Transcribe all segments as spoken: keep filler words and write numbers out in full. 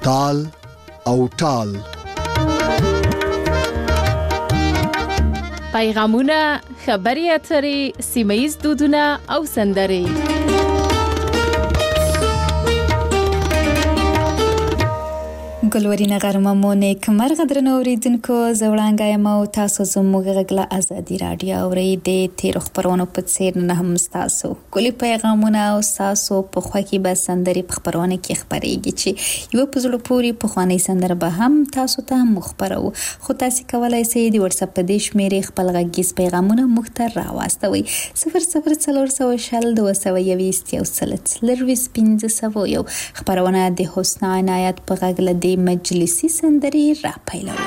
تال او ټال. پیغامونه، خبري اترې، سیمه‌ییز دودونه او سندرې. ګلورینه غرمه مو نیک مرغه درنو اوریدونکو، زوړانګه یم او تاسو زموږ غږ له ازادي رادیو اورئ. د تیرو خبرونو په څیر نه هم تاسو کلی پیغامونه او تاسو په خوا کې به سندرې په خبرونه کې خبرېږي چې یو په زړه پورې په خواني سندره به هم تاسو ته مخبرو. خو تاسو کولای شئ د واتس اپ په دې شمیرې خپل غږیز پیغامونه مخ ته راوستوي. صفر صفر څلور سوه شل دوه سوه یویشت یو سل څلرویشت پنځه سوه یو. خبرونه د حسن عنایت په غږ له د مجلسي سندرې را پیلوي.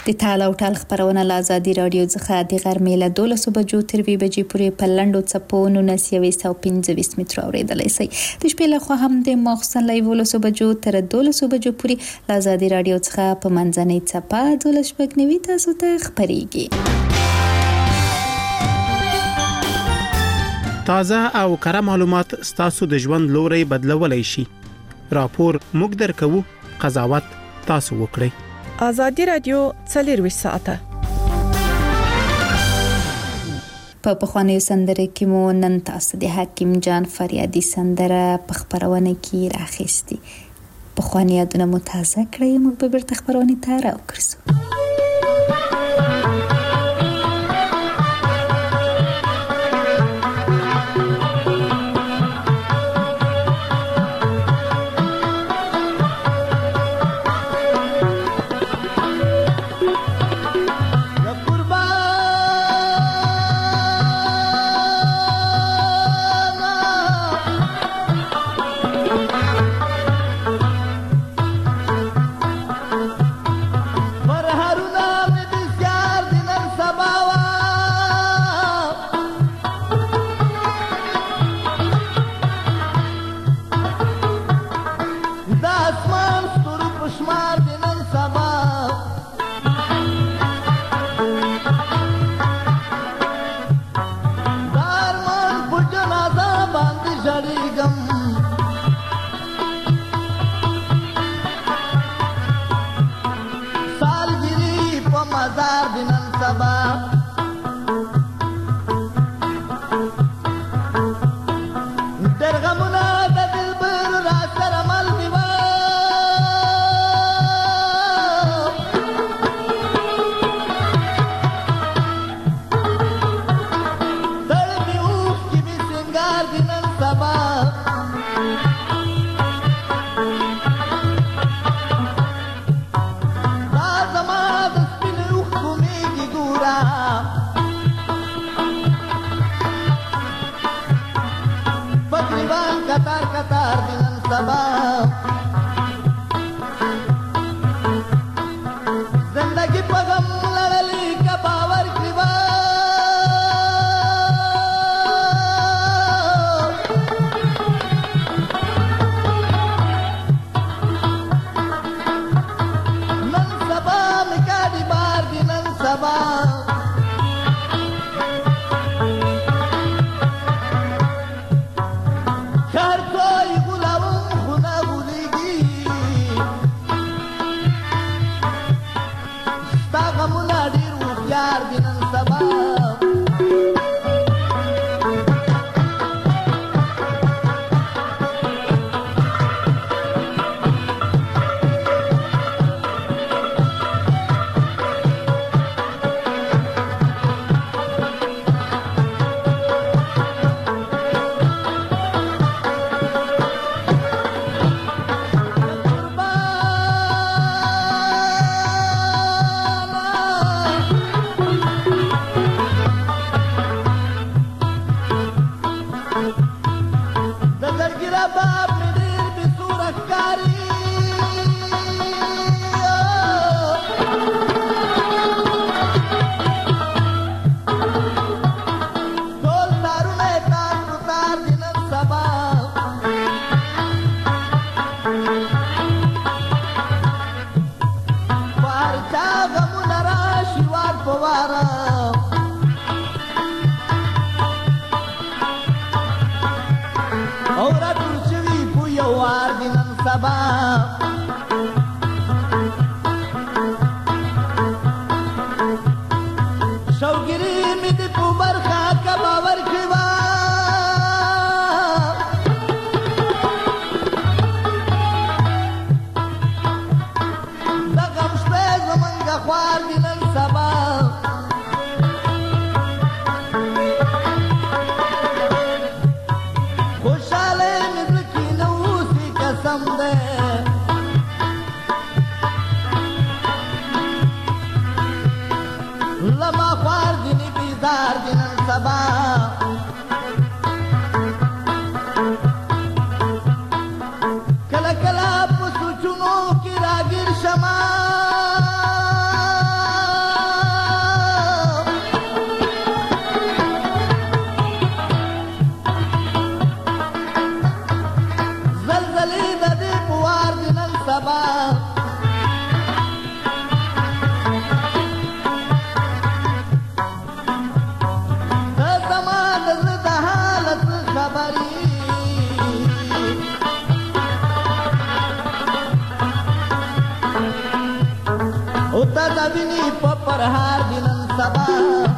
د تال او ټال خبرونه له ازادي رادیو څخه د غرمې له دولسو بجو تر یوې بجې پورې په لنډو څپو نولس یو سوه پنځه ویشت مترو اورېدلی شئ. د شپې لخوا هم د ماخوستن له یولسو بجو تر دولسو بجو پورې له ازادي رادیو څخه په منځنۍ څپه دولس شپږ نوي تاسو ته خپرېږي. تازه او کره معلومات ستاسو د ژوند لوري بدلولای شي. راپور موږ درکوو، قضاوت تاسو وکړئ. ازادي رادیو څلورویشت ساعته په پخوانیو سندره کې مو نن تاسو د حکیم جان فریادي سندره په خبرونه کې راخېستي. پخوانی یادونه مو تازه کړئ، موږ به بیرته خبرونه ته راوګرځو. کلا کلا پسو چونو کی راگیر شما کندهار دی نن سبا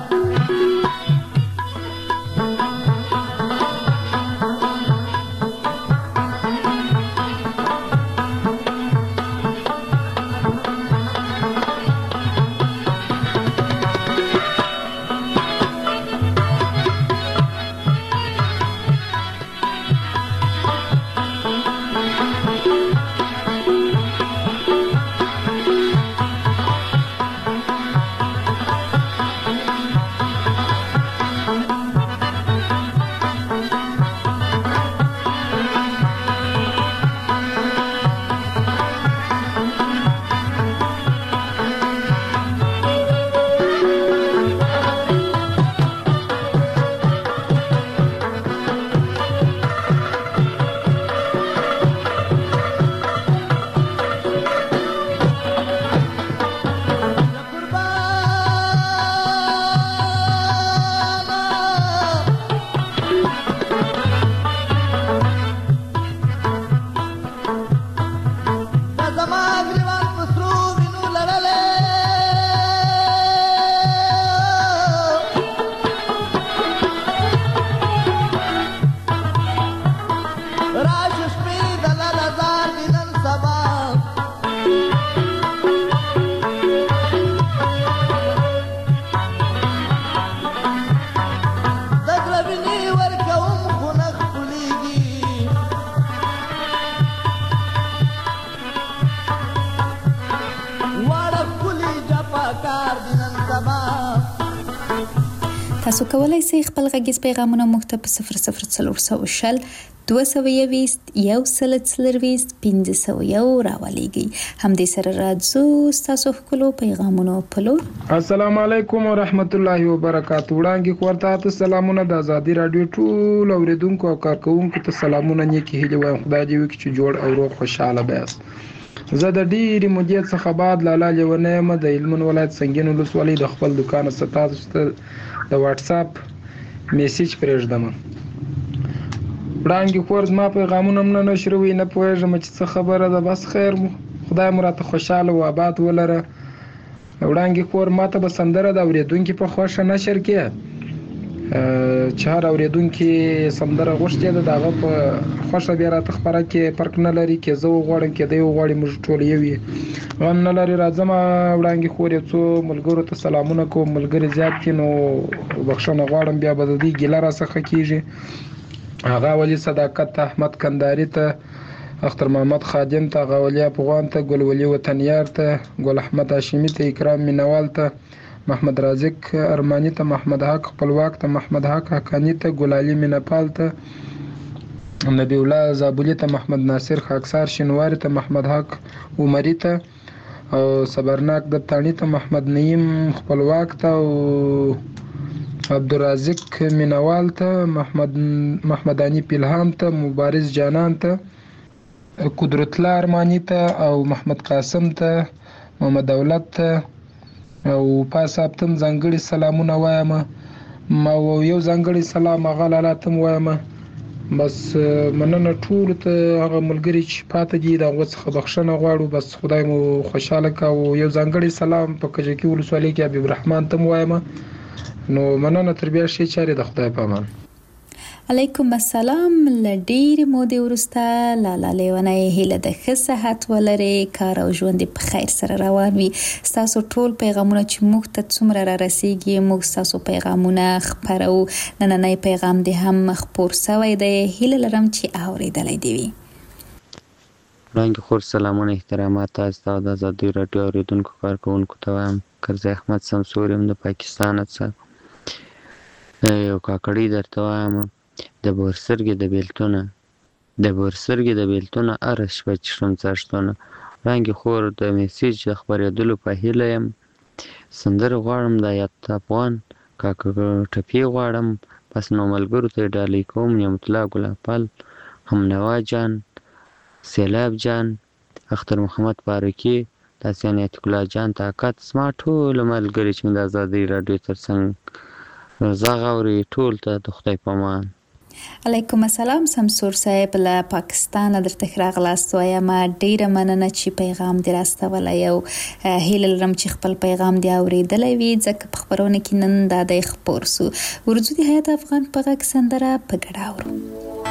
تاسو کولای شئ خپل غږیز پیغامونه موږ ته په صفر صفر څلور سوه شل دوه سوه یویشت یو سل څلرویشت پنځه سوه یو راولېږئ. همدې سره راځو ستاسو ښکلو پیغامونو په لور. السلام علیکم ورحمت الله وبرکاتو. وړاندې خورته ته سلامونه د ازادي رادیو ټول اوریدونکو او کارکونکو ته سلامونه نیکی هیله وایم خدای دې وکړي چې جوړ او روغ خوشاله بیاست. زه د ډېرې مودې څخه بعد لالا لیونی یم د هلمند ولایت سنګین ولسوالۍ د خپل دوکانه څخه تاسو ته د واتس اپ میسیج پرېږدم. وړاندې خور زما پیغامونه هم نه نشروي نه پوهېږم چې څه خبره ده. بس خیر خدای مو راته خوشحاله و آباد ولره. وړاندې خور ماته به سندره د اورېدونکي په خوښه نشر کړي چې هر اورېدونکي سندره غوښتې ده د هغه په خوښه بیا راته خپره کړي. فرق نه لري که زه وغواړم که دی وغواړي موږ ټول یو یو غم نه لري. راځم وړاندې خور یو څو ملګرو ته سلامونه کوم. ملګري زیات دي نو بخښنه غواړم بیا به د دوی ګیله راڅخه کېږي. هغه ولي صداقت احمد کندهاري ته، اختر محمد خادم ته، هغه ولي افغان ته، ګل ولي وطنیار ته، ګل احمد هاشمي ته، اکرام مینوال ته، محمد رازق ارمانی ته، محمد حق خپلواک ته، محمد حق حقانی ته، ګل علي مینپال ته، نبی الله زابلی ته، محمد ناصر خاکسار شینواری ته، محمد حق عمری ته او صبرناک دبتانی ته، محمد نعیم خپلواک ته او عبدالرازق مینوال ته، محمد محمدانی پیلهام ته، مبارز جانان ته، قدرت الله ارمانی ته او محمد قاسم ته، محمد دولت ته او پاساب تم ځانګړي سلامونه وایم. ما یو ځانګړي سلام هغه لالا تم وایم. بس مننه ټول ته هغه ملګري چې پاتې دي د هغو څخه بخښنه غواړو. بس خدای مو خوشحاله کا. او یو ځانګړي سلام په کجکي ولسوالۍ کې حبیب الرحمن تم وایم. نو مننه تر بیا ښې چارې د خدای په امان. علیکم السلام. له ډېرې مودې وروسته لالا لیونی هیله د ښه صحت ولرې، کار او ژوند په خیر سره روان وي. ستاسو ټول پیغامونه چې موږ ته څومره را رسیږي موږ ستاسو پیغامونه خپرو. نننی پیغام دې هم خپور سوی دی. هیله لرم چې اورېدلی دې وي. وړاندې خور سلامونه احترامات تاسو ته د ازادي راډیو اورېدونکو کارکوونکو ته وایم. کرزی احمد سمسور یم د پاکستانه څخه. یو کاکړي درته وایم د بورسرګې د بیلتونه د بورسرګې د بیلتونه هره شپه چښم څاښتونه. وړاندې خور د میسیج د خپرېدلو په هیله یم. سندرې غواړم د حیات افغان کاکا ټپې غواړم. بس نو ملګرو ته یې ډالۍ کوم. نعمت الله ګلابال، همنوا جان، سیلاب جان، اختر محمد فاروقي، داسې عنایت الله جان طاقت، زما ټول ملګري چې د ازادۍ راډیو تر څنګ غږ اوري ټول ته د خدای په امان. علیکم السلام سمسور صاحب له پاکستان درته راغلاست وایم ډیره مننه چې پیغام دی راستولی او هیله لرم چې خپل پیغام دی اوریدلی وي ځکه په خبرونه کې نن دا دی خپور سو ورځو د حیات افغان په غږ سندره په ګډه اورو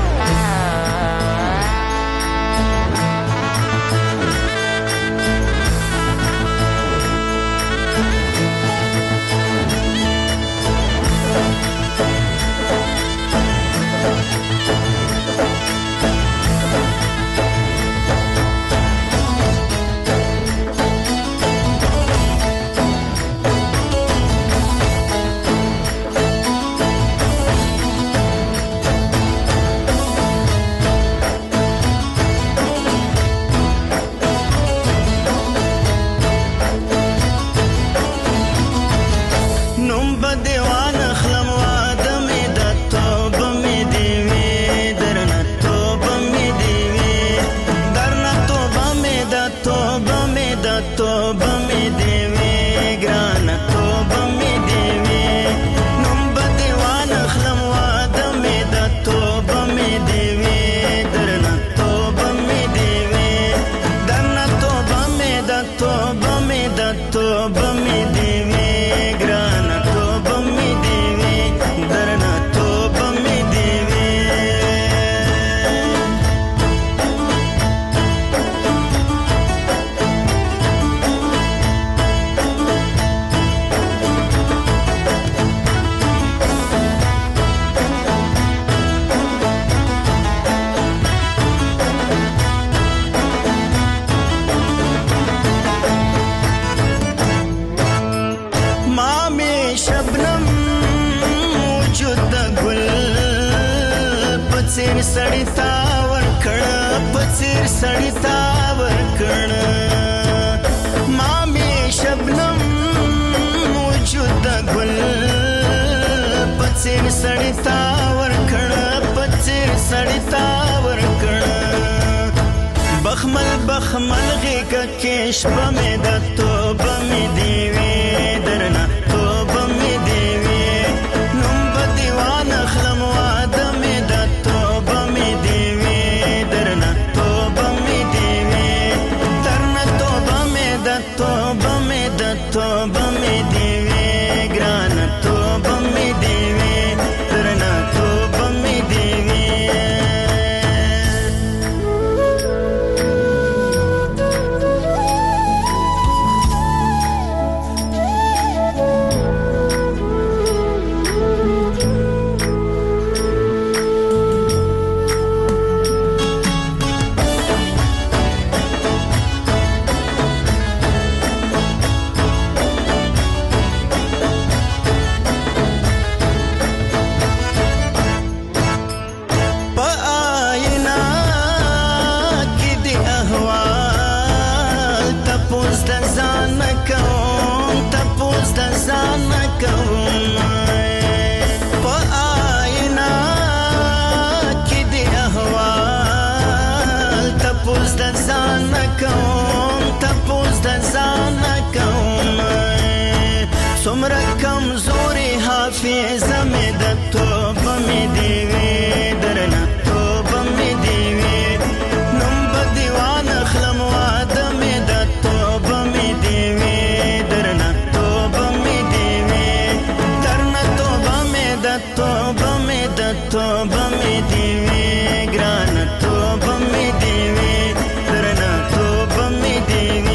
سړی تا ورکړه پڅیر سړی تا ورکړه ما می شبنم موجود ګل پڅیر سړی تا ورکړه پڅیر سړی تا ورکړه بخمل بخمل غیګه کې شپه مې د توبه مې دی وی درنه توبه مې دی وی نوم په دیوان خلم واده مې د توبه می دی وی ګران توبه می دی وی درنا توبه می دی وی څومره کمزوري حافظه مې د توبه مې دی وی درنه توبه مې دی وی نوم په دیوان خلم واده مې د توبه مې دی وی درنه توبه مې دی وی درنه توبه مې د توبه مې د توبه مې دی وی ګرانه توبه مې دی وی درنه توبه مې دی وی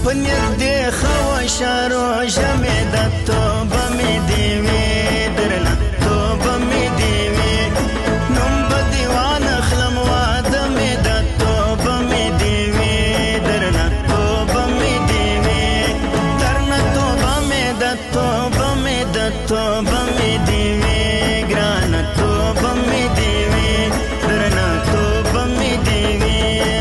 شارو جمع د توبه می دی وی درنه توبه مې دی وې ګرانه توبه مې دی وې درنه توبه مې دی وې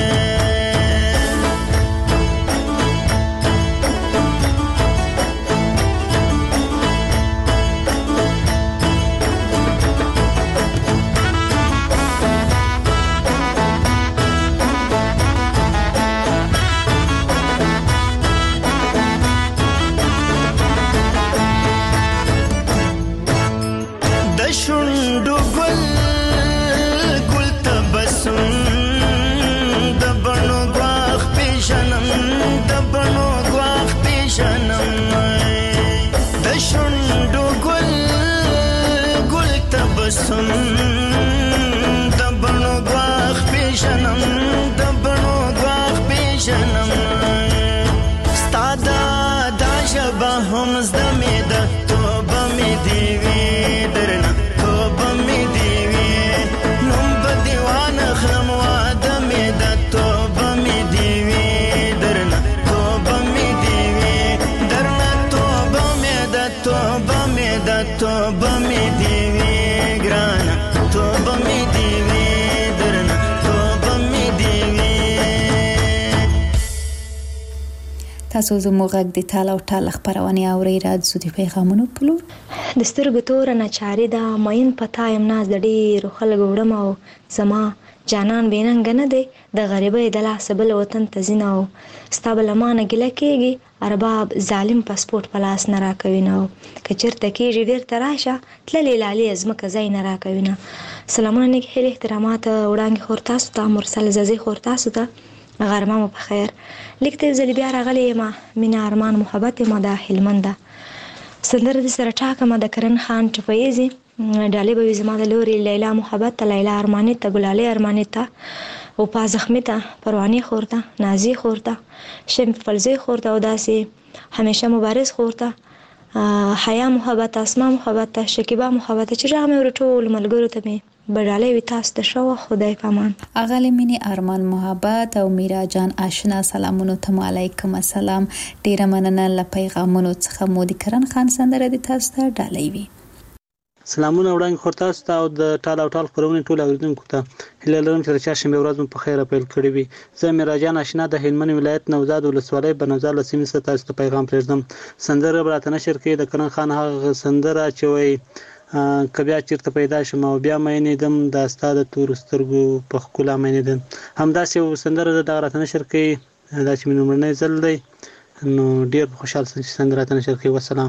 شوندو ګل ګل تبسم د بڼو ګواخ پیژنم د بڼو ګواخ پیژنم د شوندو ګل ګل تبسم د بڼو ګواخ پیژنم د بڼو ګواخ پیژنم ستا دا ژبه هم زده مې ده توبه مې دې وي درنه توبه مې دی وې نوم به دیوان اخلم واده مې ده توبه مې دی وې درنه توبه مې دی وې درنه توبه مې ده توبه مې ده توبه مې دی وې ګرانه توبه مې دی وې درنه توبه مې دی وې تاسو زموږ غږ د تال او ټال خبرونه اورئ راځو د پیغامونو په لور د سترګو تور نه چاري دا مین پتا یم ناز د ډېرو خلکو وړم او زما جانان بېننګ نه دی د غریبۍ د لاسه بل وطن ته ځینه او ستا به له مانه ګیله کېږي ارباب ظالم پاسپورټ په لاس نه راکوي نه او که چېرته کېږي بېرته راشه تللې لالې ځمکه ځای نه راکوي نه سلامونه نیک هیلې احترامات وړاندې خور تاسو ته مرسل ززي خور تاسو ته غرمه مو په خیر لیک ته زه بیا راغلی یم مینه ارمان محبت یم د هلمند ده سندره د سره ټاکمه د کرن خان ټپیزي ډالۍ به وي زما د لورې لیلا محبت ته لیلا ارماني ته ګلالۍ ارماني ته او پا زخمي ته پرواني خور ته نازي خور ته شم فلزي خور ته او داسې همیشه مبارز خور ته حیا محبت اسما محبت ته شکیبا محبت چې راغمه ورټول ملګرو ته مې بډالۍ وي تاسو ته شو خدای پامان اغلی مینی ارمان محبت او میرا جان آشنا سلامونو ته علیکم السلام ډیره مننه ل پیغامونو څخه مودي کرن خان سندره د تاسو ته ډالۍ وي سلامونه وړاندې خور تاسو ته او د ټال او ټال خبرونه ټول اوریدونکو ته هله لرم چې چاشمې ورځ په خیر پیل کړی وي زه میرا جان آشنا د هلمند ولایت نوزاد ولسوالۍ بنوزاد لسیمې څخه تاسو ته پیغام پرېږدم سندره براته نشر کې د کرن خان هغه سندره چې وای کبیا چیرته پیدا شم او بیا مې دم د استاد تور سترګو په خلا مې دم همداسې سندره د راته نشر کې دا چې منو مرنه زل دی نو ډیر خوشاله سم سندره راته نشر کې والسلام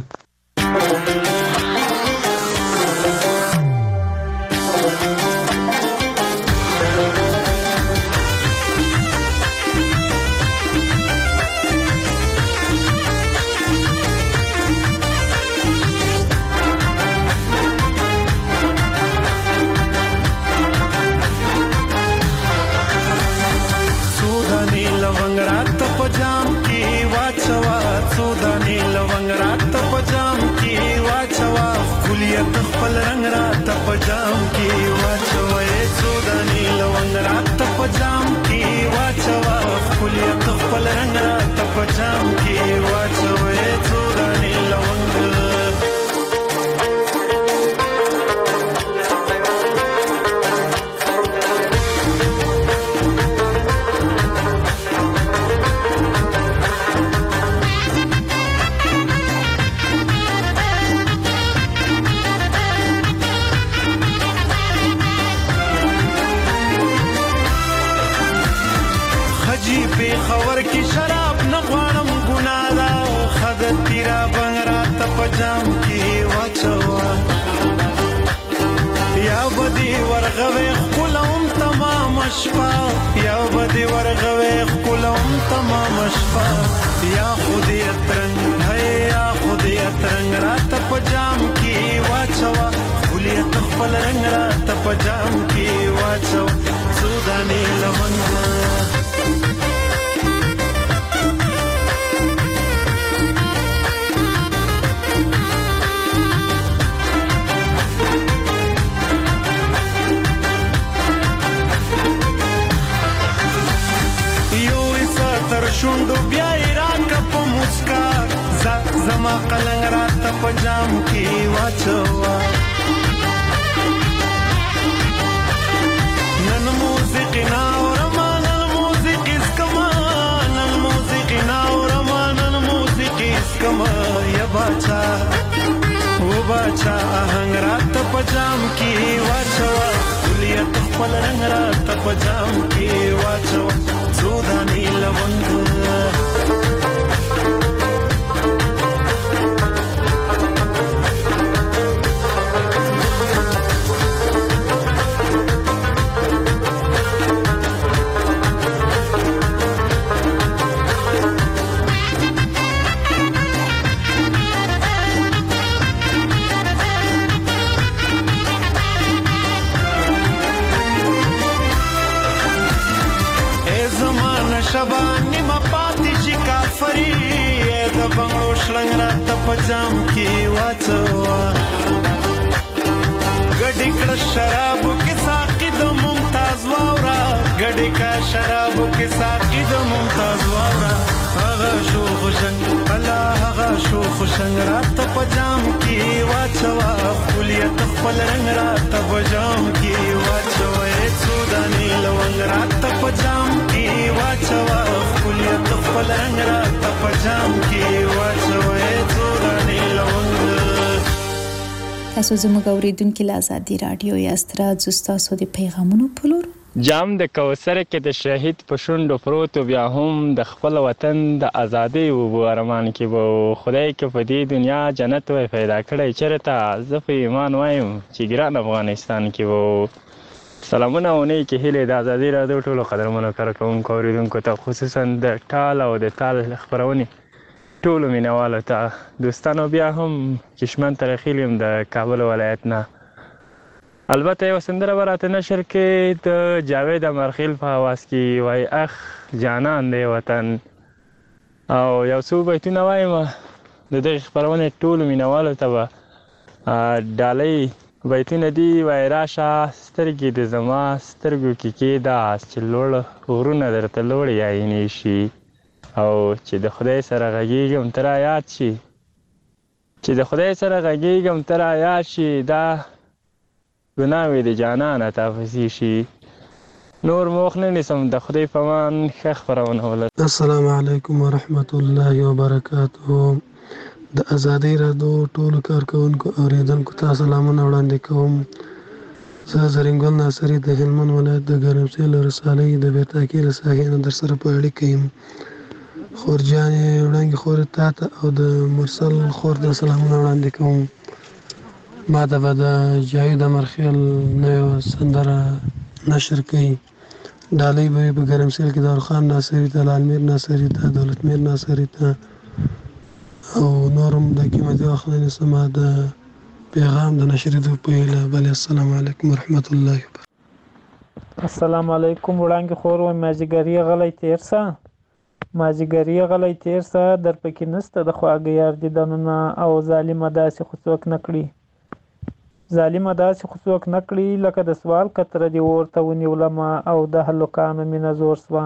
خپل رنگ رات پجام کی واچوي سوداني لونګ رات پجام کی واچوا خپل خپل رنگ رات پجام کی واچوي سوداني لونګ خبر کی شراب نه غواړم ګناه ده خدای تیرا بنګرات پجام کی واچوا یا بدی ورغوي خپلوم تمام شپه یا بدی ورغوي خپلوم تمام شپه یا خودی ترنګ ہے یا خودی ترنګ رات پجام کی واچوا خلیت خپل رنگ رات پجام کی واچوا سودانی لمنګ شوندو بیا ایران کا په مسکا ز زما قلنګ رات پجام کې واچوا نن موسیقي ناورما نن موسیقي اسکما نن موسیقي ناورما نن موسیقي اسکما یا باچا و باچا آهنگ رات پجام کې واچوا کلیت خپل رنگ رات پجام کې واچوا زودانی لونګ شبانی ما پاتی شي کافری د بنگلو شلنګ رات پجام کې واچوا ګډی کړه شراب کې ساقي د ممتاز واورا ګډی کا شراب کې ساقي د ممتاز واورا هغه شو خوشنګ الله هغه شو خوشنګ رات پجام کې واچوا خلیت خپل رنگ رات پجام کې واچوا سودانی لونګ رات پجام کې واچوا خلیت خپل رنگ رات پجام کې واچوا سودانی لونګ. تاسو زموږ اوریدونکو له آزادي رادیو یاست راځو تاسو د پیغامونو په لور. جام د کوثر کې د شهید په شونډو پروت بیا هم د خپل وطن د ازادۍ و ارمان کې وو خدای کې په دې دنیا جنت وای پیدا کړی چرته زه په ایمان وایم چې ګران افغانستان کې وو. سلامونه اونۍ کې هیله د آزادي رادیو ټولو قدرمنو کارکونکو اوریدونکو ته خصوصا د ټال او د تال خبرونه ټولو مینوالو ته دوستانو بیا هم کشمن ترخیلیم د کابل ولایت نه. البته یو سندره براته نشر کې د جاوید امرخیل په आवाज کې وای اخ جانان دی وطن او یو څو بیتونه وایم د دې خبرونه ټولو مینوالو ته ډالۍ بیتونه دی وای راشه سترګې د زما سترګو کې کېدا چې لوړ غرونه درته لوړ یاینې شي او چې د خدای سره غږیږم تر یاد شي چې د خدای سره غږیږم تر یاد شي دا ګناوې د جانانه تافسي شي نور موخ نه نسم د خدای په مان ښه خبرونه ولر. السلام علیکم ورحمت الله وبرکاته. د آزادۍ رادیو ټولو کارکونکو اوریدونکو ته سلامونه وړاندې کوم. زه زرینګل ناصري د هلمند ولایت د ګرمسیر ولسوالۍ د بیرتاکي له ساحې نه در سره په اړیکه یم. خورجانې وړانګې خورې تا ته او د مرسل خور ته سلامونه وړاندې کوم. ما ته به د جاوید امرخیل نوې سندره نشر کوي. ډالۍ به په ګرمسیر کې د اورخان ناصري ته لالمیر ناصري ته دولتمیر ناصري ته او نورم د قیمتي وخت نه سم د پیغام د نشریدو په اله. بل السلام علیکم ورحمت الله وبرکاته. السلام علیکم وړانګې خور و مازیګری غلی تیرسه مازیګری غلی تیرسه در پکې نسته د خواږه یار دیدنونه او ظالمه داسې خو څوک نه کړي ظالمه داسې خو څوک نه کړي لکه د سوال کتره دې ورته ونیولمه او د هلکانو مینه زور سوه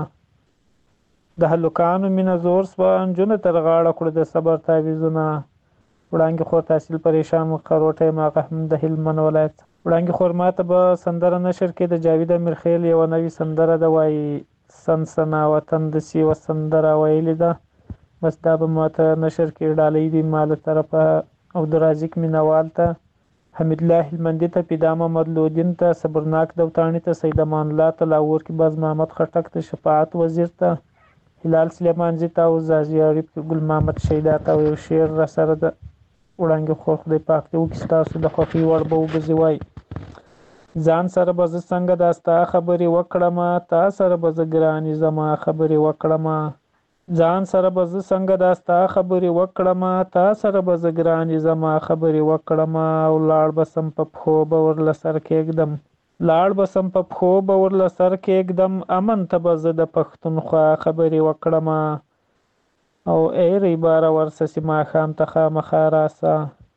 د هلکانو مینه زور سوه نجونو تر غاړه کړو د صبر تعویضونه. وړانګې خور تحصیل پریشان قروټه یم هغه هم د هلمند ولایت. وړانګې خور ما ته به سندره نشر کې د جاوید امیرخیل یوه نوې سندره ده وایي سنسنا وطن د سیوه سندره ویلې ده. بس دا به ما ته نشر کې ډالۍ وي ما له طرفه او د رازق مینوال ته حمید الله هلمندي ته پیدا محمد لودین ته صبرناک دوتاڼي ته سید امان الله ته لاهور کې باز محمد خټک ته شفاعت وزیر ته هلال سلیمانزي ته او زازي عارف ګل محمد شیدا ته یو شعر را سره د وړانګې خور خدای پاک دې وکړي ستاسو د خوښۍ وړ به وبځي وایي ځان سره به زه څنګه دا ستا خبرې وکړمه تا سره به زه ګرانې زما خبرې وکړمه ځان سره به زه څنګه دا ستا خبرې وکړمه تا سره به زه ګرانې زما خبرې وکړمه او لاړ به سم په پښو به ورله سر کېږدم لاړ به سم په پښو به ورله سر کېږدم امن ته به زه د پښتونخوا خبرې وکړمه او ای ریباره ورسسې ماښام ته خامخا راسه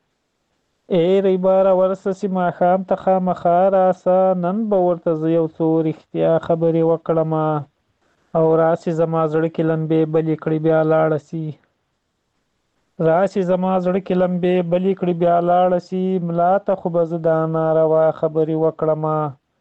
ای ریباره ورسسې ماښام ته خامخا راسه نن به ورته زه یو څو رښتیا خبرې وکړمه او راسې زما زړه کې لمبې بلې کړې بیا لاړه سي راشي زما زړه کې لمبې بلې کړي بیا لاړه سي ملا ته خو به زه دا ناروا خبرې وکړمه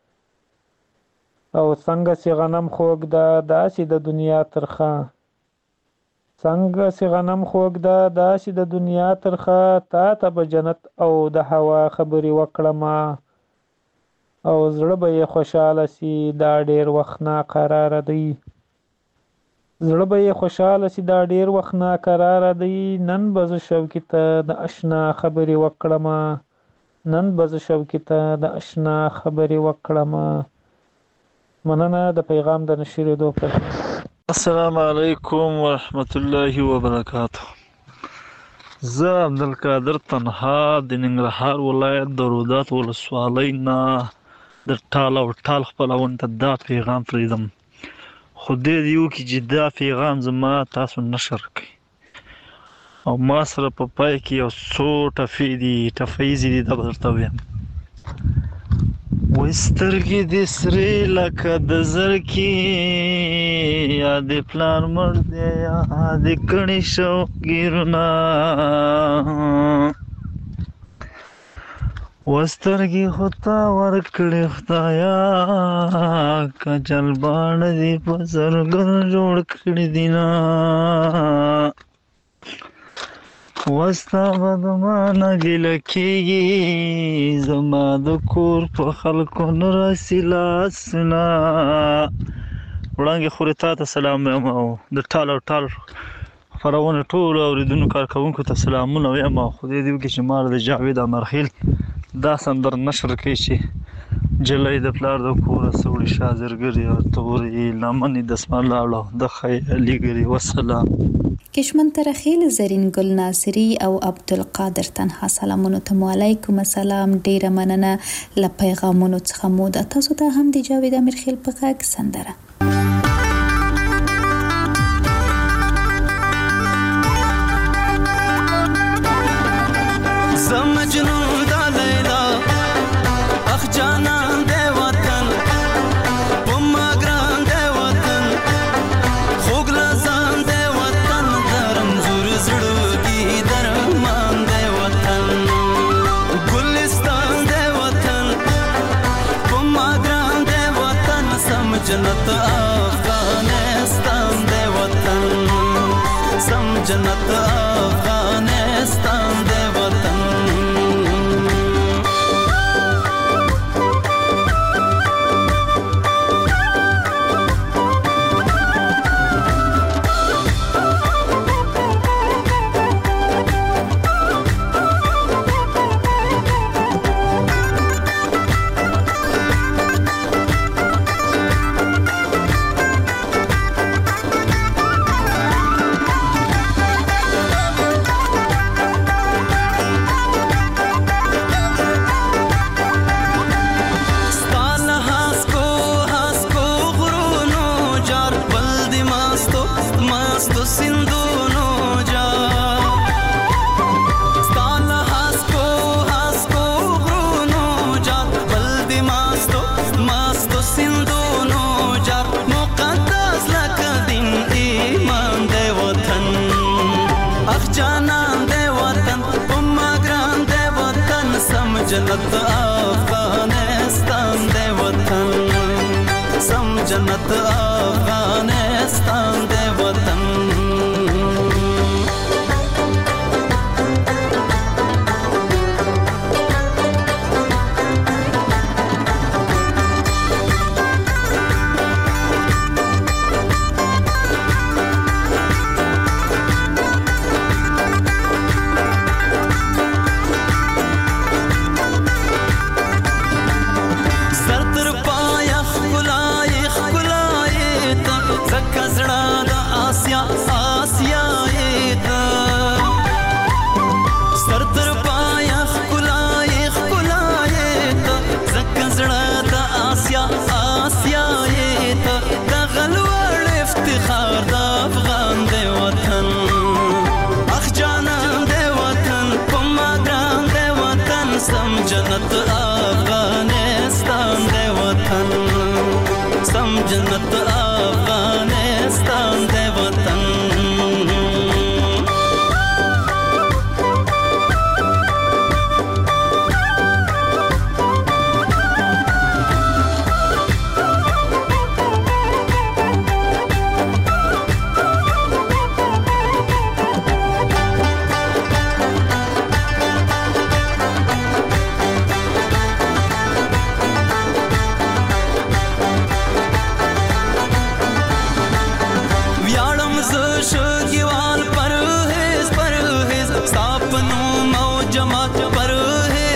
او څنګه چې غنم خوږ ده داسې د دنیا ترخه څنګه چې غنم خوږ ده داسې د دنیا ترخه تا ته به جنت او د هوا خبرې وکړمه او زړه به یې خوشحاله سي دا ډېر وخت ناقراره دی زړه به یې خوشحاله سي دا ډېر وخت ناقراره دی نن به زه شوقي ته د اشنا خبرې وکړمه نن به زه شوقي ته د اشنا خبرې وکړمه مننه د پیغام د نشریدو پر السلام علیکم ورحمت الله وبرکاته زه عبدالقادر تنها د ننګرهار ولایت د رودات ولسوالۍ نه د ټال او ټال خپلون ته دا پیغام پرېږدم خو دې دې وکړي چې دا پیغام زما تاسو نشر کړئ او ما سره په پای کې یو څو ټپې دي ټپیزې دي دا به درته ووایم وایي سترګې دې سرې لکه د زرکې یا دې پلار مړ دی یا دې کڼې شوګیرونه وسترګې خو تا ورکړې خدایا کجل باڼه دې په زرګر جوړ کړي دي نه وستا به د ما نه ګیله کېږي زما د کور په خلکو نه راسي لاسونه وړانګې خورې تا ته سلام وایم او د ټال او ټال خپرونې ټولو اورېدونکو کارکوونکو ته سلامونه وایم او خدای دې وکړي چې ما د جاوید امرخیل دا سندر نشر کړي چې جلۍ د پلار د کوره سوړي شازرګري او تورې لمنې دسمه لاړو د خیالي ګري وسلام کشمن ترخیل زرین ګل ناصری او عبدالقادر تنها سلامونو ته علیکم السلام ډیره مننه ل پیغامونو څخه مو د تاسو ته هم د جاوید امرخیل په غږ سندره مجنون دا لیلا اخ جانان دے وطن پما گران دے وطن خوگ لزان دے وطن درم زور زڑوگی درمان دے وطن گلستان دے وطن پما گران دے وطن سم جنت افغانستان دے وطن سم جنت افغانستان دے وطن جنت افغانستان دے وطن سم جنت افغانستان دے وطن جنت افغانستان دے وطن سم جنت افغانستان دے وطن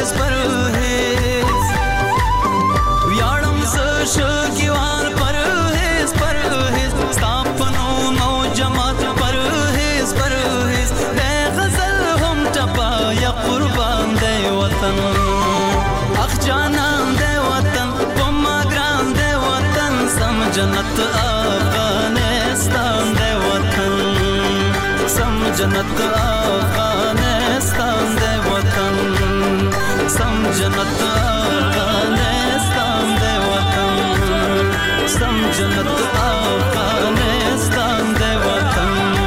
پرهیز پرهیز ویاړم زه شګیوال پرهیز پرهیز ستا په نوم او جماعت پرهیز پرهیز دی غزل هم ټپه یا قربان دی وطن اخ جانان دی وطن په ما ګران دی وطن سم جنت افغانستان دی وطن سم جنت افغانستان دی وطن سم جنت افغانستان دی وطن سم جنت افغانستان دی وطن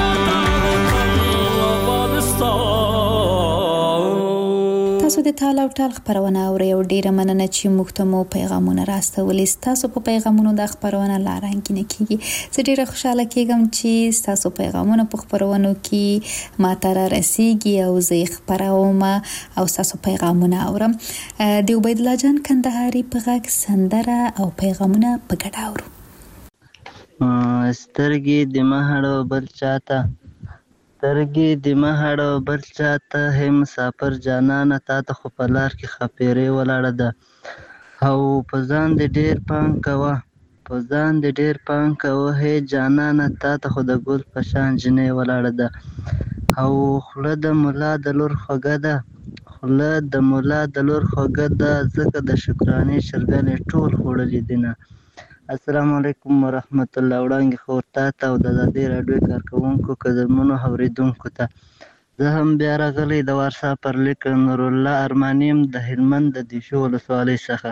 تاسو د تال او ټال خبرونه اورئ او ډیره مننه چې موږ ته مو پیغامونه راستولي. تاسو په پیغامونو د خبرونه لارنګینه کیږي. زه ډیره خوشاله کیږم چې تاسو پیغامونه په خبرونو کې ما ته را رسیږي او زه خبروم او تاسو پیغامونه اورم. د عبید الله جان کندهاري په غږ سندره او پیغامونه په ګډه اورو. سترګې د مهړو بل چاته سترګې د مهړو بل چاته هی مسافر جانانه تا ته خو په لار کې خپېرې ولاړه ده او په ځان دې ډېر پام کوه په ځان دې ډېر پام کوه هی جانانه تا ته خو د ګل په شان جنۍ ولاړه ده او خوله د ملا د لور خوږه ده خوله د ملا د لور خوږه ده ځکه د شکرانې شرګلې ټول خوړلي دینه. السلام علیکم ورحمت الله. وړاندې خور تا ته او د ازادۍ راډیو کارکوونکو قدرمنو اورېدونکو ته زه هم بیا راغلی د وارسا پر لیک نورالله ارماني یم د هلمند د دیشو ولسوالۍ څخه.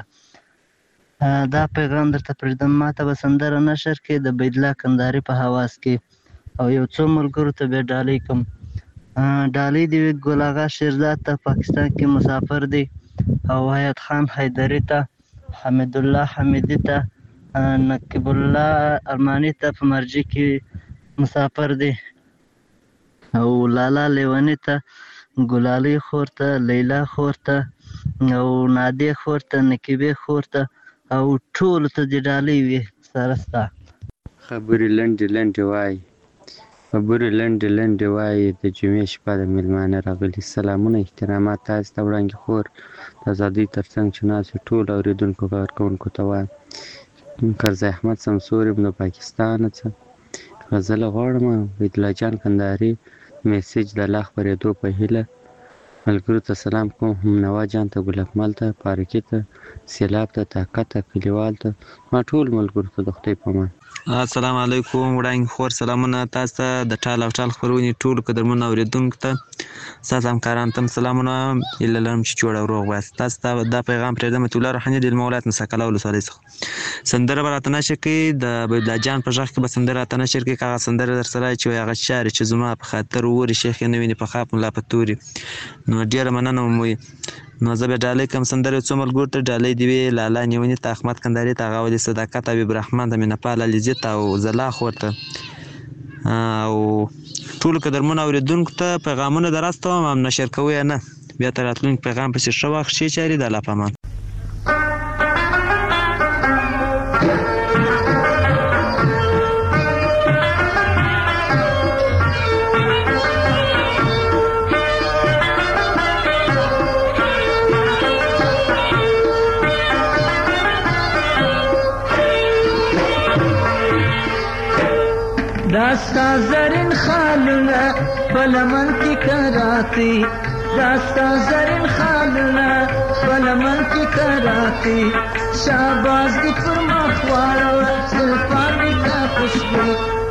دا پیغام درته پرېږدم. ما ته به سندره نشر کې د عبیدالله کندهاري په حواس کې او یو څو ملګرو ته بیا ډالۍ کوم. ډالۍ دې وي ګل اغا شیرزاد ته پاکستان کې مسافر دی او حیات خان حیدري ته حمید الله حمیدي ته نقیب الله ارماني ته په مرجي کې مسافر دی او لالا لیوني ته ګلالۍ خور ته لیلا خور ته او نادیه خور ته نقیبې خور ته او ټولو ته دې ډالۍ وي سره ستا. خبرې لنډې لنډې وایي خبرې لنډې لنډې وایي د جمعې شپه د میلمانه راغلي. سلامونه احترامات تاسو ته وړاندې خور د ازادۍ تر څنګ چې ناستو ټولو اورېدونکو کارکوونکو ته وایم. کرزی احمد سمسور یم د پاکستان څخه. غزل غواړم عبیدالله جان کندهاري میسج د الله خپرېدو په هیله ملګرو ته سلام کوم. هم نوا جان ته ګل اکمل ته پارکي ته سیلاب ته طاقت ته کلیوال ته ما ټول ملګرو ته د خدای په امان. السلام علیکم وړاندې خور سلامونه تاسو ته د ټال او ټال خپرونې ټولو قدرمنو اورېدونکو ته ستاسو همکارانو ته سلامونه ایله لرم چې جوړ او روغ وایاست. تاسو ته دا پیغام پرېږدم مطیع الله روحاني د علمه ولایت مساکله ولسوالۍ څخه. سندره به راته نشر کړي د عبیدالله جان په غږ کې به سندره راته نشر کړي که هغه سندره در سره چې وایي هغه چارې چې زما په خاطر ووري شیخ یې نه ویني په خواب ملا په توري. نو ډېره مننه وموي. نو زه بیا ډالۍ کوم سندرې څو ملګرو ته ډالۍ دې وي لالا نیوني ته احمد کندهاري ته هغه ولي صداقت حبیب رحمان ته مینه پال علیزي ته او زلا خور ته او ټولو قدرمنو اورېدونکو ته پیغامونه در استوم هم نشر کوئ نه بیا تر راتلونکي پیغام پسې ښه وخت ښې چارې د الله په امان. داستا زرین خالونه بلمن کی کراتی داستا زرین خالونه بلمن کی کراتی شاباز دی پر مخوارو زلفان دی تا خوشبو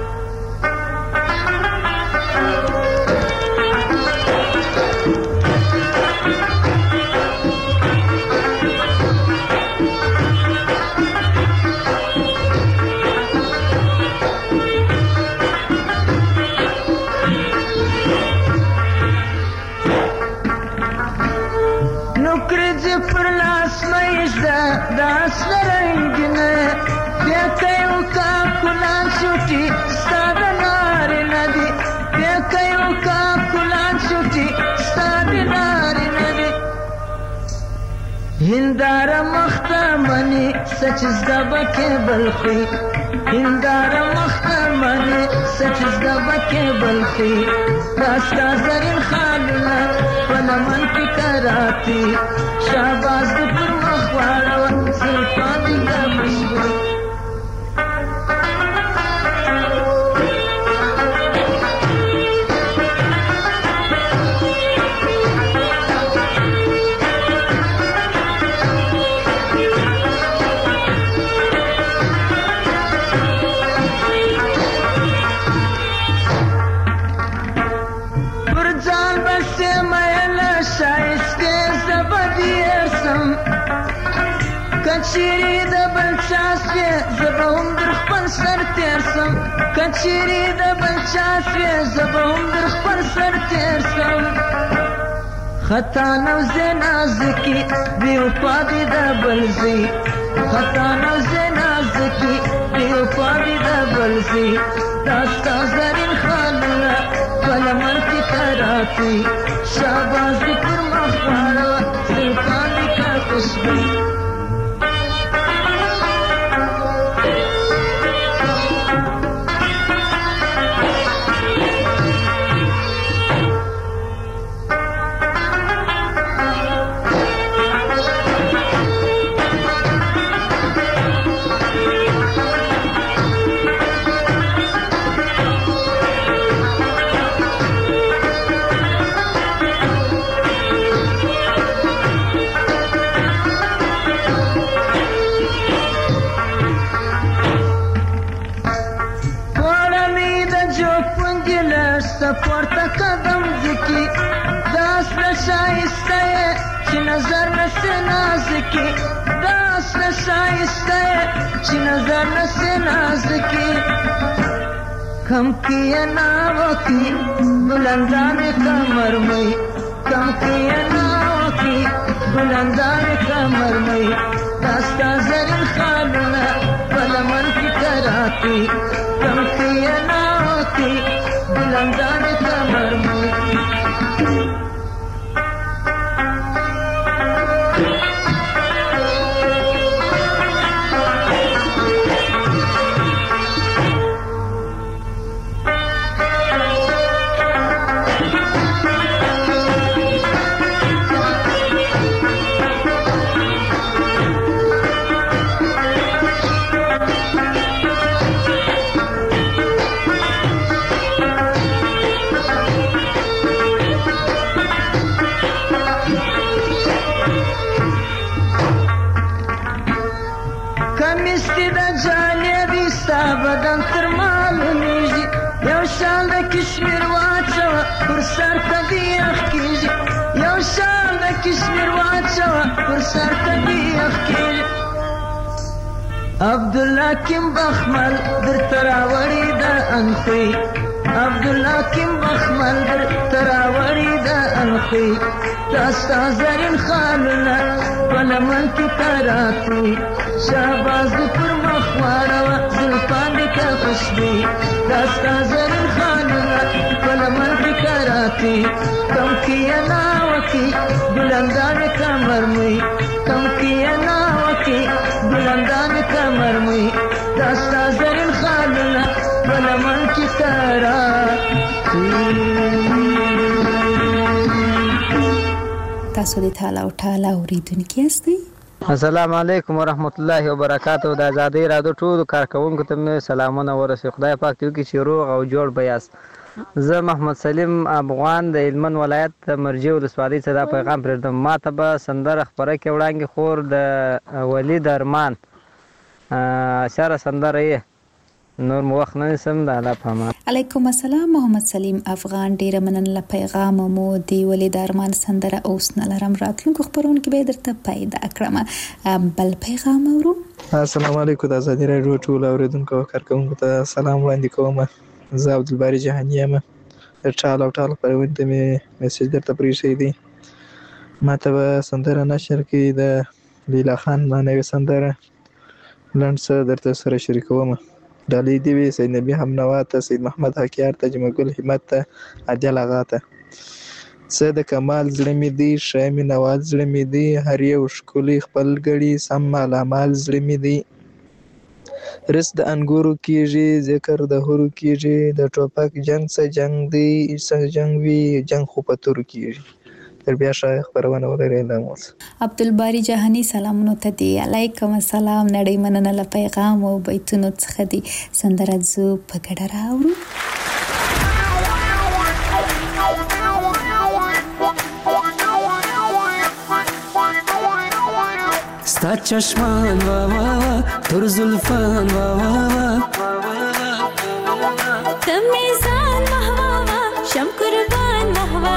داس رنگینه بیتیو کا کلان شوٹی ستاد ناری ندی بیتیو کا کلان شوٹی ستاد ناری ندی هنداره مخته منی سچ زده بکې بلخي هنداره مخته منی سچ زده بکې بلخي داستا زرین خالونه په لمن کې کراتی شاباز د پر مخ واړه زلفان دې کمشوي کچيري د بل چا سوې زه به هم در خپل سر تېر سم کچيري د بل چا سوې زه به هم در خپل سر تېر سم خطا نوزې نازکي بې وفا دې د بل ځي خطا نوزې نازکي بې وفا دې د بل ځي دا ستا زرین خالونه په لمن کې تراتی شاباز دې پر مخ واړه زلفان دې که خوشبوي پورته قدم ذکی داس نشایسته چې نظر نسې نازکی داس نشایسته چې نظر نسې نازکی کم کیه ناوکی بلندان کمر مئی کم کیه ناوکی بلندان کمر مئی داستا زرین خالونه پلمن کی کراتی کم کیه ناوکی بلندان کمر مئی بدن تر معلومیږي یو شال د کشمیر واچوه پر سر ته دې یخ کېږي یو شال د کشمیر واچوه پر سر ته دې یخ کېږي عبدالله کیم بخمل درته راوړي د انخوي عبدالله کیم بخمل درته راوړي د انخوي دا ستا زرین خالونه په لمن کې تراتی شهباز دې پر مخ واړوه زلفان دې که خوشبوي دا ستا زرین خالونه په لمن کې تراتی کم کیه ناوکي بلندان کمر مئی کم کیه ناوکي بلندان کمر مئی دا ستا زرین خالونه په لمن کې تراتی تاسو د ټاله او ټاله اوریدونکي یاستئ. السلام علیکم ورحمت الله وبرکاتو. د آزادۍ رادیو ټولو کارکوونکو ته مې سلامونه ورسوي. خدای پاک دې وکړي چې روغ او جوړ به یاست. زه محمد سلیم افغان د هلمند ولایت مرجې ولسوالۍ څخه دا پیغام پرېږدم. ما ته به سندره خپره کړې وړانګې خور د ولي د ارمان اشاره سندره یې نور مو وخت نه نیسم. د الله په امان. علیکم السلام. محمد سلیم افغان ډیره مننه له پیغام مو. دی ولې د ارمان سندره اوس نه لرم. راتلونکو خبرونکو به درته پیدا کړم. بل پیغام اورو. السلام علیکم. د آزادۍ رادیو ټول اوریدونکو او کارکوونکو ته سلام وړاندې کوم. زه عبدالباري جهاني یم. د ټال او ټال خپرونې ته مې میسج درته پرېښی دی. ما ته به سندره نشر کړي د لیلا خان معنوي سندره لنډ څه درته سره شریکوم. ډالۍ دې وي سید نبي همنوا ته، سید محمد حکیار ته، جمعه ګل همت ته، عادل اغا ته. څه د کمال زړه مې دی ښه مې نواز زړه مې دی هر یو ښکلی خپل ګړي سم مالامال زړه مې دی رس د انګورو کېږي ذکر د هورو کېږي د ټوپک جنګ څه جنګ دی څه جنګ وي جنګ خو په تورو کېږي تر بیا ښه خپرونه ولرئ اعلان اوسه عبدالباري جهاني سلامونو ته دی علیکم السلام نړۍ مننه له پیغام او بیتونو څخه دی سندره زو په ګډه راوړو ستا چشمان وا وا تر زلفان وا وا تمیزان مهوا وا شم قربان مهوا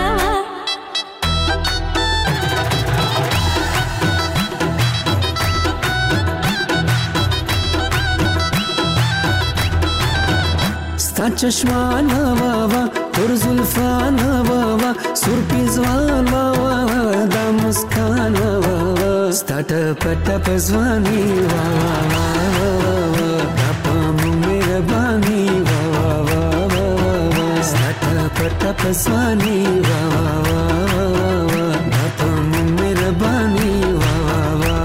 ستا چشمان وا وا تر زلفان وا وا سر پیزوان وا وا دا مسکان وا وا ستا ټپ ټپ ځواني وا وا دا په موږ مهرباني وا وا ستا ټپ ټپ ځواني وا وا دا په موږ مهرباني وا وا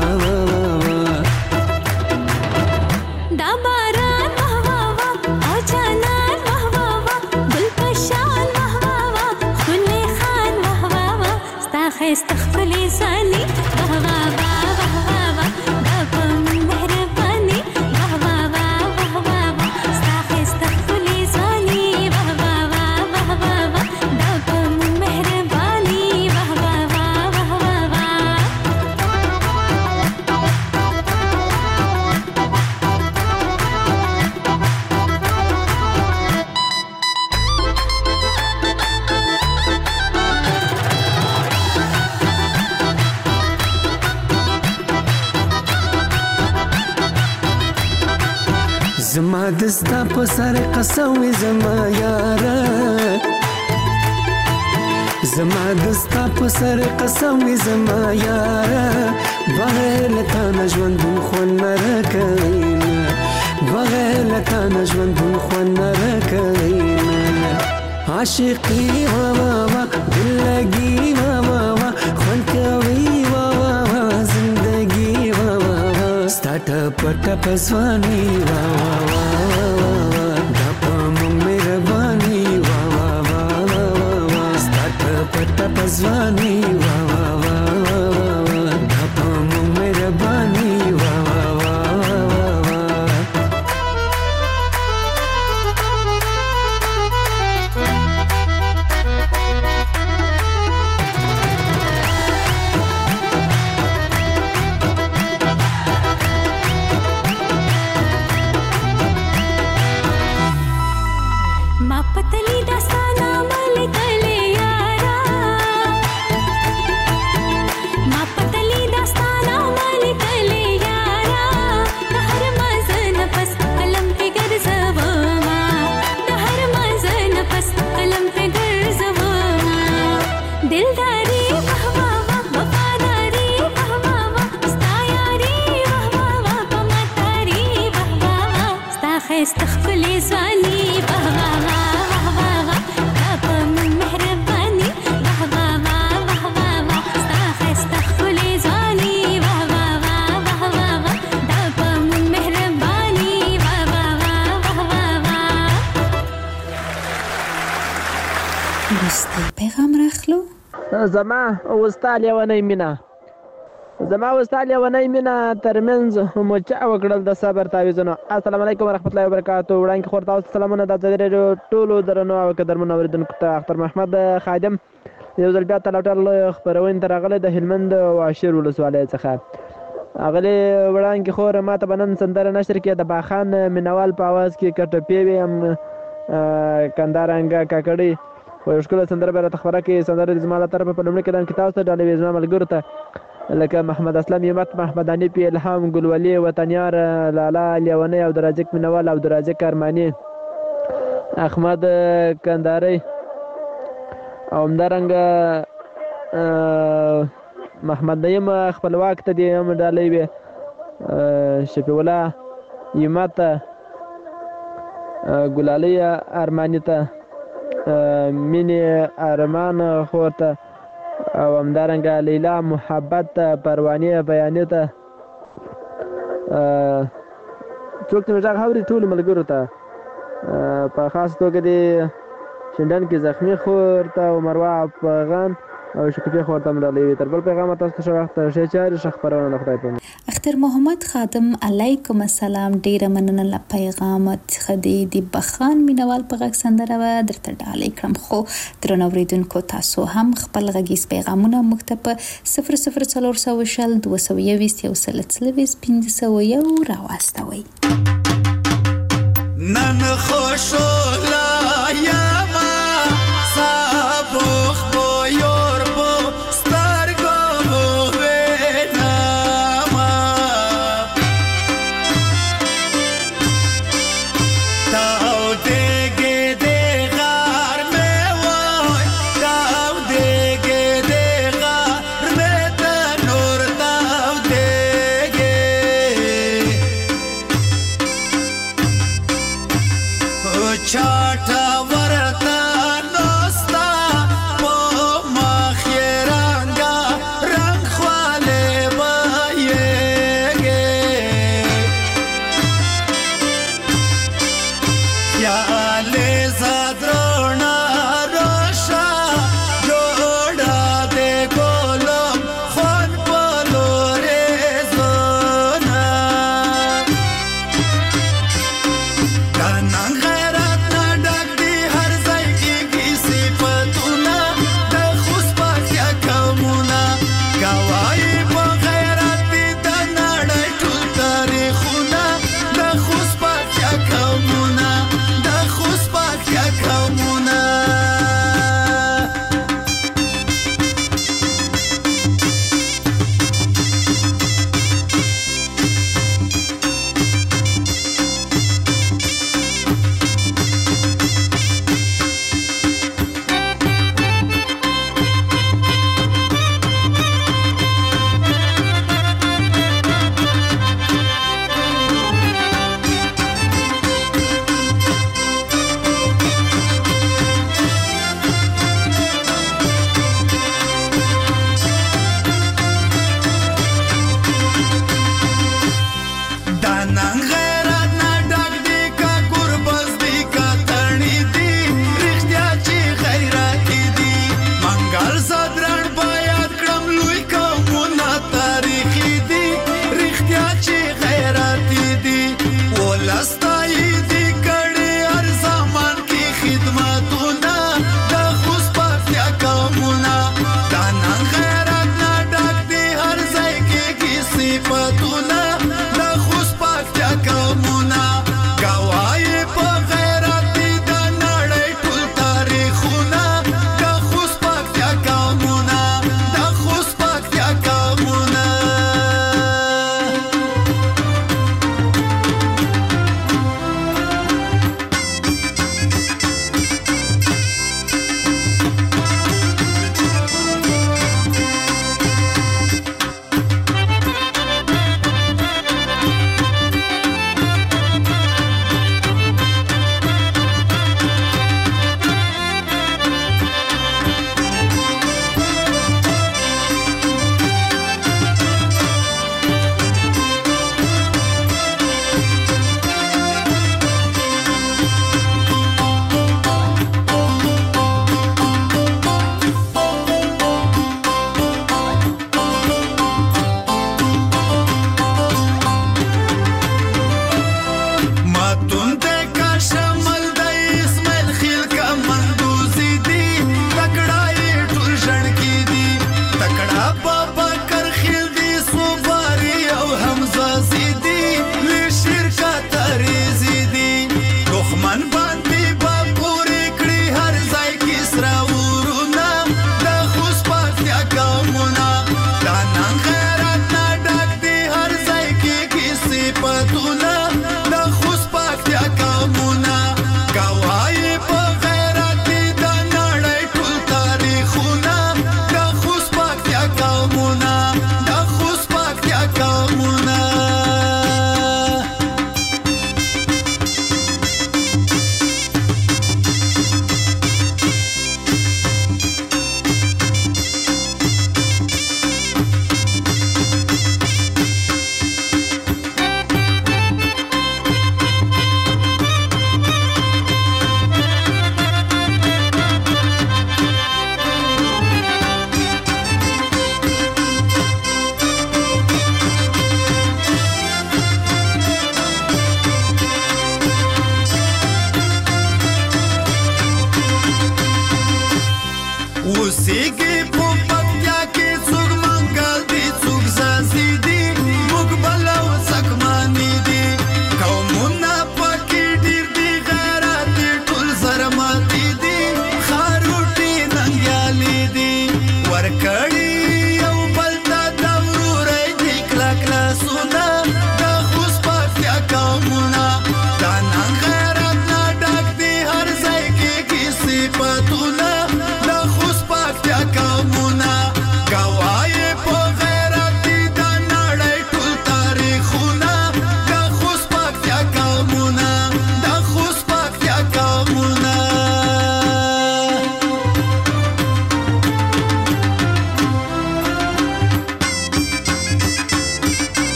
دا باران مهوا وا او جانان مهوا وا ګل پشان مهوا وا خلې خان مهوا وا ستا خسته خپلې ځاني مهوا زما دستا په سر قسم زما یاره زما دستا په سر قسم زما یاره بغیر لتا نه ژوندون خوند نه راکوینه بغیر لتا نه ژوندون خوند نه راکوینه عاشقي وا وا وا دلګي وا وا وا خوند کوي وا وا وا زندګي وا وا ستا ټپ ټپ ځواني وا وا دا په موږ مهرباني وا وا ستا ټپ ټپ ځواني وا وا دا په موږ مهرباني وا وا استخفلي زواني بهوا بهوا دا په مهرباني بهوا بهوا استخفلي زواني بهوا بهوا دا په مهرباني بهوا بهوا وروستی پیغام راخلو زما وستا لیونۍ مینه زما وستا لیونۍ مینه ترمنځ مو چا وکړل د صبر تعویضونه. السلام علیکم ورحمت الله وبرکاتو. وړاندې خور تاسو ته سلامونه د ازادي راډیو ټولو درنو او قدرمنو اورېدونکو ته اختر محمد خادم یو ځل بیا تلاټل خپرونې ته راغلی د هلمند واشیر ولسوالۍ څخه. هغلې وړاندې خور ما ته به نن سندره نشر کړې د باخان مینوال په اواز کې کټپې وې هم کندارنګه کاکړۍ خو یو ښکله سندره به راته خپره کړي. سندره د زما له طرفه په لومړي قدم کې تاسو ته ډالۍ وي زما ملګرو ته لکه محمد اسلم یمت محمد حنیف الهام ګلولي وطنیار لالا لیونی او درازک مینوال او درازک ارماني احمد کنداري او همدارنګه محمد نعیم خپلواک ته دې هم ډالۍ وي شفیع الله یمت ګلالي ارماني ته مینې ارمان خور ته او همدارنګه لیلا محبت پروانې بیانې ته څوک چې غږ اوري ټولو ملګرو ته په خاص توګه د شندن کې زخمی خور ته او مروه افغان او شکوفي خور ته مډالې تر بل پیغام تاسو ته وخت شي چاري شخ خبرونه نه خدای په اختر محمد خادم علیکم السلام ډیره مننه ل پیغام خدي د بخان مینوال په غږ سندره و درته ډالې کړم خو درنو اوریدونکو تاسو هم خپل غږیز پیغامونه مکتب صفر صفر څلور سوه شل دوه سوه یویشت یو سل څلوېښت پنځه سوه یو راواستوئ نن خوشو